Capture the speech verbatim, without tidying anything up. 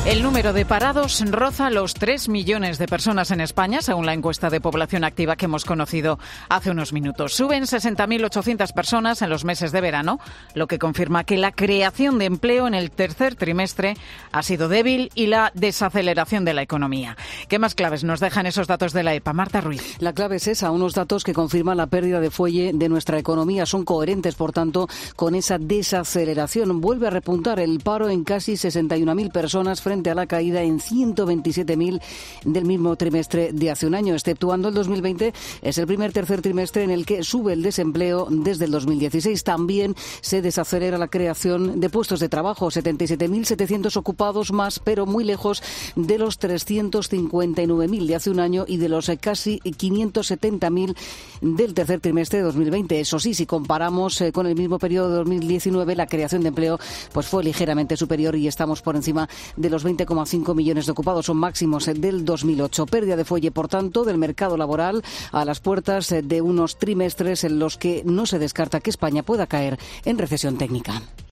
El número de parados roza los tres millones de personas en España, según la encuesta de población activa que hemos conocido hace unos minutos. Suben sesenta mil ochocientas personas en los meses de verano, lo que confirma que la creación de empleo en el tercer trimestre ha sido débil y la desaceleración de la economía. ¿Qué más claves nos dejan esos datos de la E P A? Marta Ruiz. La clave es esa, unos datos que confirman la pérdida de fuelle de nuestra economía. Son coherentes, por tanto, con esa desaceleración. Vuelve a repuntar el paro en casi sesenta y una mil personas frente a la caída en ciento veintisiete mil del mismo trimestre de hace un año. Exceptuando el dos mil veinte, es el primer tercer trimestre en el que sube el desempleo desde el dos mil dieciséis. También se desacelera la creación de puestos de trabajo, setenta y siete mil setecientos ocupados más, pero muy lejos de los trescientos cincuenta y nueve mil de hace un año y de los casi quinientos setenta mil del tercer trimestre de dos mil veinte. Eso sí, si comparamos con el mismo periodo de dos mil diecinueve, la creación de empleo pues fue ligeramente superior y estamos por encima de los veinte coma cinco millones de ocupados, son máximos del dos mil ocho. Pérdida de fuelle, por tanto, del mercado laboral a las puertas de unos trimestres en los que no se descarta que España pueda caer en recesión técnica.